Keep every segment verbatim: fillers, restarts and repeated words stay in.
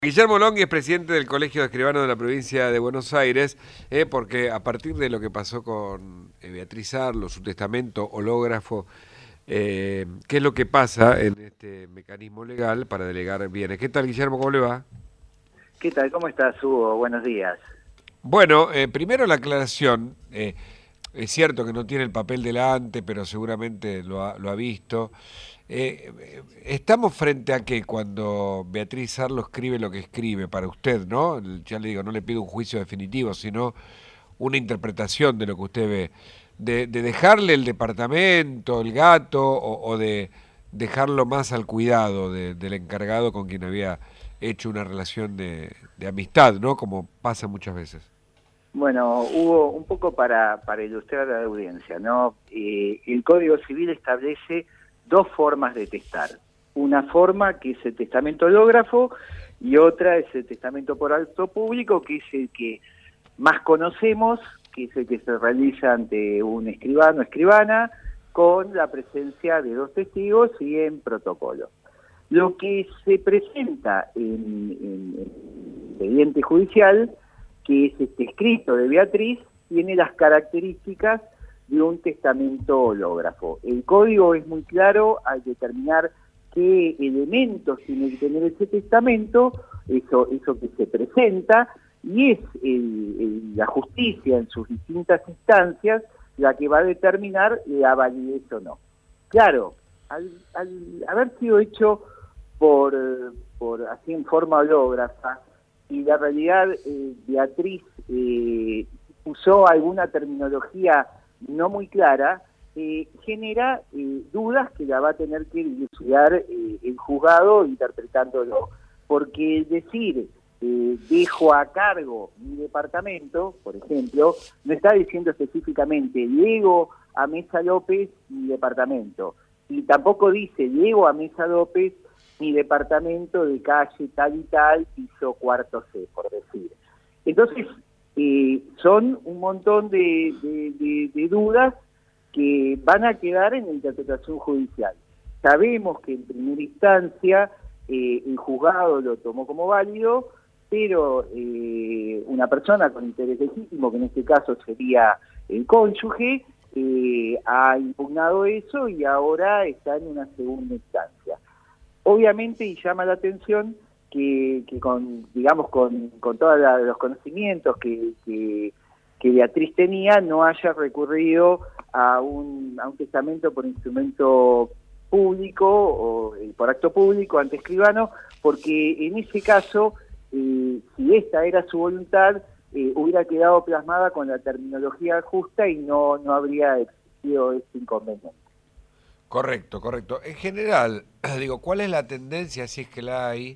Guillermo Longhi es presidente del Colegio de Escribanos de la provincia de Buenos Aires, eh, porque a partir de lo que pasó con eh, Beatriz Arlo, su testamento hológrafo, eh, ¿qué es lo que pasa en este mecanismo legal para delegar bienes? ¿Qué tal, Guillermo? ¿Cómo le va? ¿Qué tal? ¿Cómo estás, Hugo? Buenos días. Bueno, eh, primero la aclaración. Eh, es cierto que no tiene el papel delante, pero seguramente lo ha, lo ha visto. Eh, eh, estamos frente a que cuando Beatriz Arlo escribe lo que escribe para usted, ¿no? Ya le digo, no le pido un juicio definitivo, sino una interpretación de lo que usted ve. De, de dejarle el departamento, el gato, o, o de dejarlo más al cuidado de- del encargado con quien había hecho una relación de, de amistad, ¿no? Como pasa muchas veces. Bueno, Hugo, un poco para, para ilustrar a la audiencia, ¿no? Eh, el Código Civil establece dos formas de testar. Una forma que es el testamento hológrafo y otra es el testamento por acto público, que es el que más conocemos, que es el que se realiza ante un escribano o escribana, con la presencia de dos testigos y en protocolo. Lo que se presenta en, en el expediente judicial, que es este escrito de Beatriz, tiene las características de un testamento hológrafo. El código es muy claro al determinar qué elementos tiene que tener ese testamento, eso, eso que se presenta, y es el, el, la justicia en sus distintas instancias la que va a determinar la validez o no. Claro, al, al haber sido hecho por, por así en forma hológrafa, y la realidad eh, Beatriz eh, usó alguna terminología no muy clara, eh, genera eh, dudas que la va a tener que dilucidar eh, el juzgado interpretándolo, porque decir eh, dejo a cargo mi departamento, por ejemplo, no está diciendo específicamente llego a Mesa López mi departamento, y tampoco dice llego a Mesa López mi departamento de calle tal y tal, piso cuarto C, por decir. Entonces, eh, son un montón de, de, de, de dudas que van a quedar en la interpretación judicial. Sabemos que en primera instancia eh, el juzgado lo tomó como válido, pero eh, una persona con interés legítimo, que en este caso sería el cónyuge, eh, ha impugnado eso y ahora está en una segunda instancia. Obviamente, y llama la atención que, que con, digamos, con, con todos los conocimientos que, que, que Beatriz tenía, no haya recurrido a un, a un testamento por instrumento público o eh, por acto público ante escribano, porque en ese caso, eh, si esta era su voluntad, eh, hubiera quedado plasmada con la terminología justa y no, no habría existido este inconveniente. Correcto, correcto. En general, digo, ¿cuál es la tendencia, si es que la hay,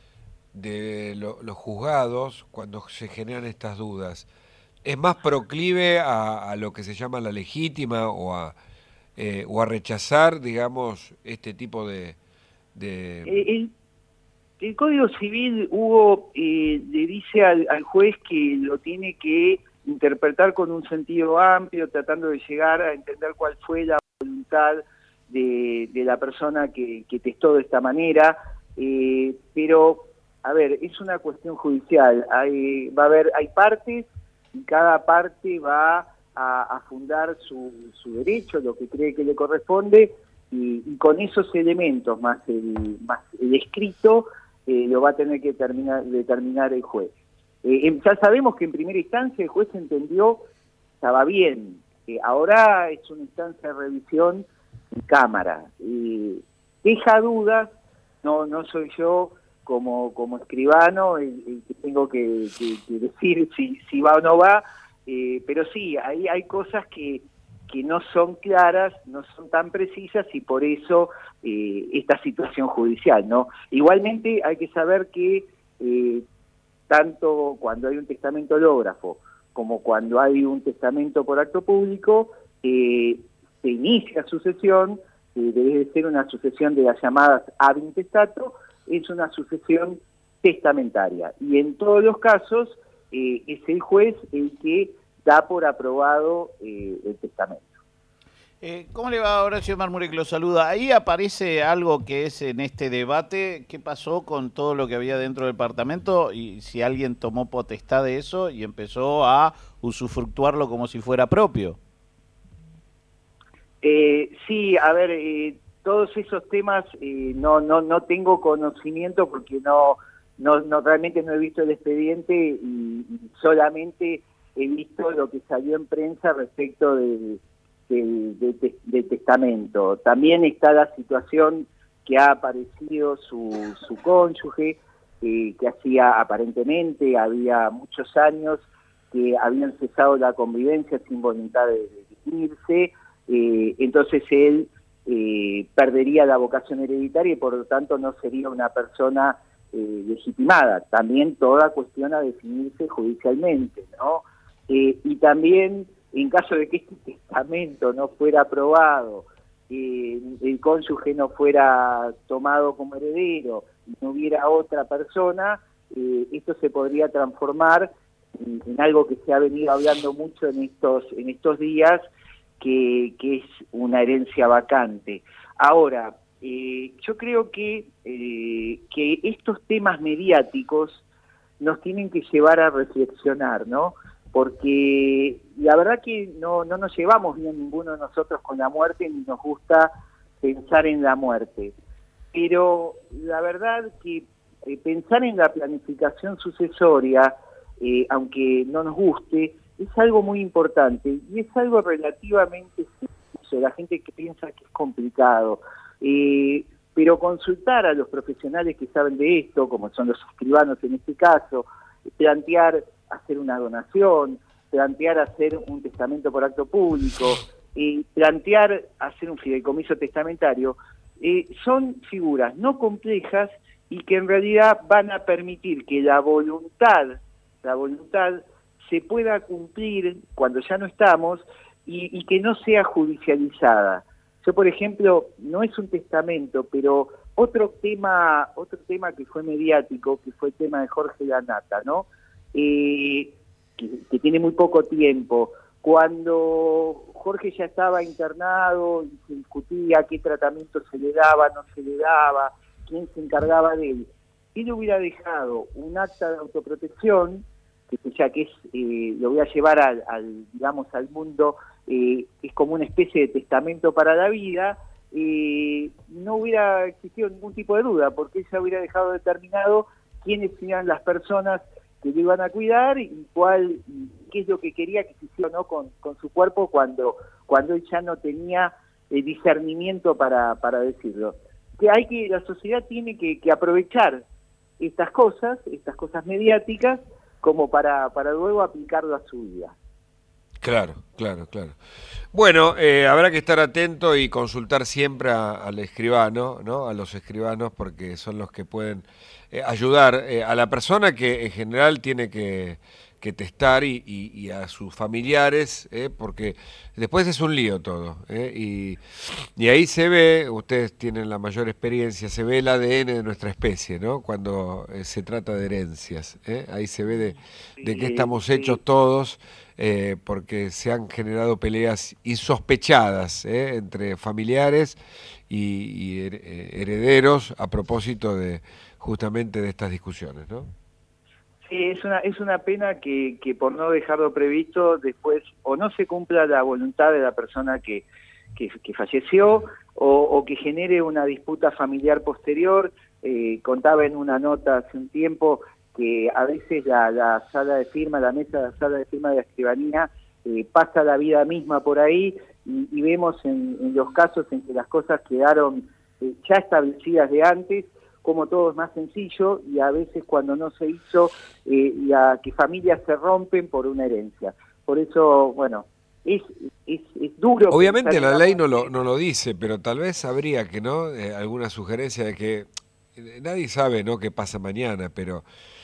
de lo- los juzgados cuando se generan estas dudas? ¿Es más proclive a, a lo que se llama la legítima o a, eh, o a rechazar, digamos, este tipo de... de... Eh, el, el Código Civil, Hugo, eh, le dice al, al juez que lo tiene que interpretar con un sentido amplio, tratando de llegar a entender cuál fue la voluntad de, de la persona que, que testó de esta manera, eh, pero, a ver, es una cuestión judicial, hay, va a haber, hay partes y cada parte va a, a fundar su, su derecho, lo que cree que le corresponde, y, y con esos elementos más el, más el escrito eh, lo va a tener que terminar, determinar el juez. Eh, ya sabemos que en primera instancia el juez entendió estaba bien, eh, ahora es una instancia de revisión en cámara. Eh, deja dudas, no no soy yo como como escribano el, el que tengo que, que, que decir si, si va o no va, eh, pero sí, ahí hay cosas que que no son claras, no son tan precisas y por eso eh, esta situación judicial, ¿no? Igualmente hay que saber que eh, tanto cuando hay un testamento hológrafo como cuando hay un testamento por acto público, eh, se inicia sucesión, eh, debe ser una sucesión de las llamadas ad intestato, es una sucesión testamentaria. Y en todos los casos eh, es el juez el que da por aprobado eh, el testamento. Eh, ¿Cómo le va, Horacio Marmurek? Lo saluda. Ahí aparece algo que es en este debate. ¿Qué pasó con todo lo que había dentro del departamento? Y si alguien tomó potestad de eso y empezó a usufructuarlo como si fuera propio. Eh, sí, a ver, eh, todos esos temas eh, no, no, no tengo conocimiento porque no, no, no realmente no he visto el expediente y, y solamente he visto lo que salió en prensa respecto del del de, de, de testamento. También está la situación que ha aparecido su, su cónyuge, eh, que hacía aparentemente, había muchos años que habían cesado la convivencia sin voluntad de, de irse. Eh, entonces él eh, perdería la vocación hereditaria y por lo tanto no sería una persona eh, legitimada. También toda cuestión a definirse judicialmente, ¿no? Eh, y también, en caso de que este testamento no fuera aprobado, eh, el cónyuge no fuera tomado como heredero y no hubiera otra persona, eh, esto se podría transformar en, en algo que se ha venido hablando mucho en estos, en estos días, Que, que es una herencia vacante. Ahora, eh, yo creo que, eh, que estos temas mediáticos nos tienen que llevar a reflexionar, ¿no? Porque la verdad que no, no nos llevamos bien ninguno de nosotros con la muerte, ni nos gusta pensar en la muerte. Pero la verdad que eh, pensar en la planificación sucesoria, eh, aunque no nos guste, es algo muy importante y es algo relativamente sencillo. La gente que piensa que es complicado, eh, pero consultar a los profesionales que saben de esto, como son los escribanos en este caso, plantear hacer una donación, plantear hacer un testamento por acto público, eh, plantear hacer un fideicomiso testamentario, eh, son figuras no complejas y que en realidad van a permitir que la voluntad, la voluntad se pueda cumplir cuando ya no estamos y, y que no sea judicializada. Yo, por ejemplo, no es un testamento, pero otro tema, otro tema que fue mediático, que fue el tema de Jorge Lanata, ¿no? Eh, que, que tiene muy poco tiempo. Cuando Jorge ya estaba internado y se discutía qué tratamiento se le daba, no se le daba, quién se encargaba de él, él hubiera dejado un acta de autoprotección, que ya que es, eh, lo voy a llevar al, al digamos, al mundo, eh, es como una especie de testamento para la vida, eh, no hubiera existido ningún tipo de duda, porque ella hubiera dejado determinado quiénes eran las personas que lo iban a cuidar y cuál, y qué es lo que quería que se hiciera, ¿no? con, con su cuerpo cuando, cuando él ya no tenía el discernimiento para, para decirlo. Que hay que, la sociedad tiene que, que aprovechar estas cosas, estas cosas mediáticas, como para, para luego aplicarlo a su vida. Claro, claro, claro. Bueno, eh, habrá que estar atento y consultar siempre a, al escribano, ¿no? A los escribanos, porque son los que pueden eh, ayudar eh, a la persona que en general tiene que, que testar y, y, y a sus familiares, eh, porque después es un lío todo. Eh, y, y ahí se ve, ustedes tienen la mayor experiencia, se ve el A D N de nuestra especie, ¿no? Cuando eh, se trata de herencias. Eh, ahí se ve de, de qué estamos Sí, hechos sí. todos. Eh, porque se han generado peleas insospechadas eh, entre familiares y, y her- eh, herederos a propósito de justamente de estas discusiones, ¿no? Sí, es una, es una pena que, que por no dejarlo previsto después o no se cumpla la voluntad de la persona que, que, que falleció o, o que genere una disputa familiar posterior. Eh, contaba en una nota hace un tiempo que a veces la, la sala de firma, la mesa de la sala de firma de la escribanía eh, pasa la vida misma por ahí y, y vemos en, en los casos en que las cosas quedaron eh, ya establecidas de antes, como todo es más sencillo y a veces cuando no se hizo, eh, ya que familias se rompen por una herencia. Por eso, bueno, es, es, es duro. Obviamente la ley no lo, muerte. no lo dice, pero tal vez habría que, ¿no? Eh, alguna sugerencia de que eh, nadie sabe, ¿no? Qué pasa mañana, pero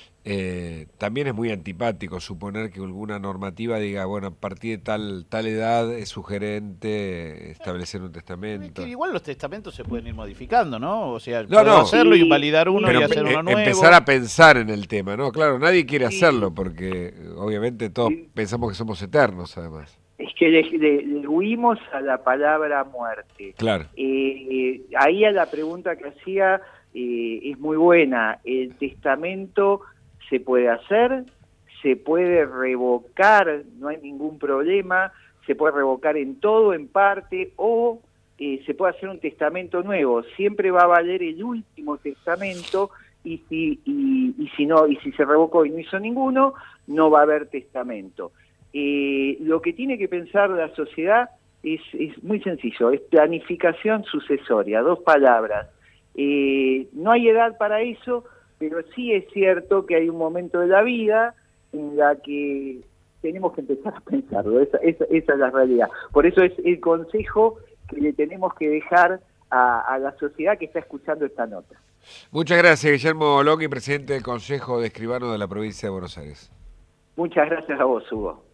Eh, también es muy antipático suponer que alguna normativa diga, bueno, a partir de tal, tal edad es sugerente establecer un Es testamento. que igual los testamentos se pueden ir modificando, ¿no? O sea, No, puedo no, hacerlo y Sí, invalidar uno pero y sí, hacer empe- uno eh, nuevo. empezar a pensar en el tema, ¿no? Claro, nadie quiere sí, hacerlo porque eh, obviamente todos sí. pensamos que somos eternos, además. Es que le, le- le huimos a la palabra muerte. Claro. Eh, ahí a la pregunta que hacía eh, es muy buena. ¿El testamento se puede hacer? ¿Se puede revocar? No hay ningún problema. ¿Se puede revocar en todo, en parte? ¿O eh, se puede hacer un testamento nuevo? Siempre va a valer el último testamento y si, y, y si, no, y si se revocó y no hizo ninguno, no va a haber testamento. Eh, lo que tiene que pensar la sociedad es, es muy sencillo, es planificación sucesoria, dos palabras. Eh, no hay edad para eso, pero sí es cierto que hay un momento de la vida en la que tenemos que empezar a pensarlo, esa, esa, esa es la realidad. Por eso es el consejo que le tenemos que dejar a, a la sociedad que está escuchando esta nota. Muchas gracias, Guillermo Longhi, presidente del Consejo de Escribanos de la provincia de Buenos Aires. Muchas gracias a vos, Hugo.